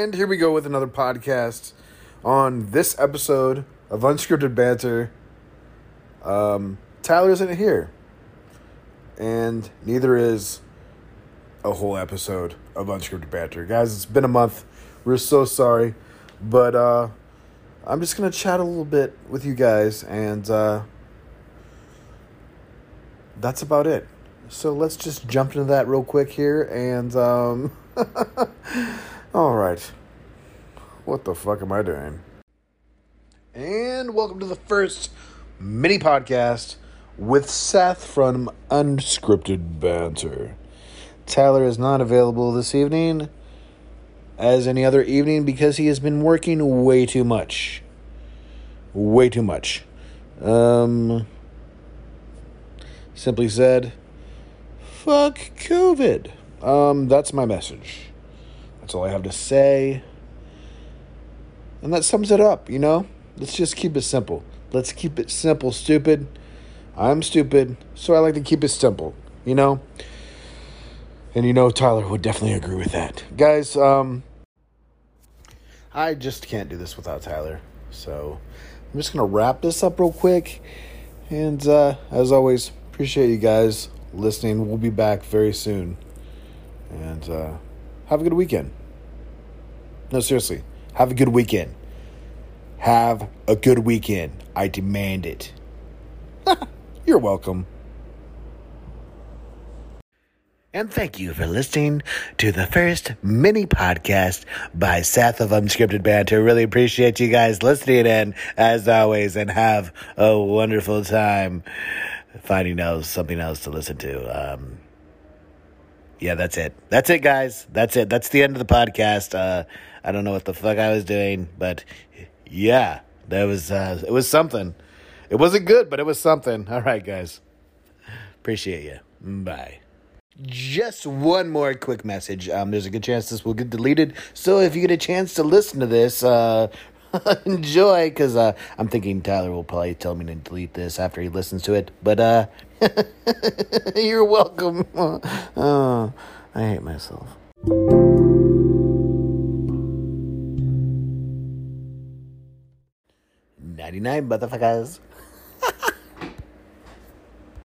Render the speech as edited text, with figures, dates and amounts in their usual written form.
And here we go with another podcast on this episode of Unscripted Banter. Tyler isn't here. And neither is a whole episode of Unscripted Banter. Guys, it's been a month. We're so sorry. But I'm just going to chat a little bit with you guys. And that's about it. So let's just jump into that real quick here. And all right. What the fuck am I doing? And welcome to the first mini podcast with Seth from Unscripted Banter. Tyler is not available this evening as any other evening because he has been working way too much. Way too much. Simply said, fuck COVID. That's my message. That's all I have to say. And that sums it up, you know? Let's just keep it simple. Let's keep it simple, stupid. I'm stupid, so I like to keep it simple, you know? And you know Tyler would definitely agree with that. Guys, I just can't do this without Tyler. So I'm just going to wrap this up real quick. And as always, appreciate you guys listening. We'll be back very soon. And have a good weekend. No, seriously. Have a good weekend. Have a good weekend. I demand it. You're welcome. And thank you for listening to the first mini podcast by Seth of Unscripted Banter. Really appreciate you guys listening in, as always, and have a wonderful time finding something else to listen to. Yeah, that's it. That's it, guys. That's it. That's the end of the podcast. I don't know what the fuck I was doing, but yeah, that was it was something. It wasn't good, but it was something. All right, guys. Appreciate you. Bye. Just one more quick message. There's a good chance this will get deleted. So if you get a chance to listen to this, enjoy, because I'm thinking Tyler will probably tell me to delete this after he listens to it. But you're welcome. Oh, I hate myself. 99 motherfuckers.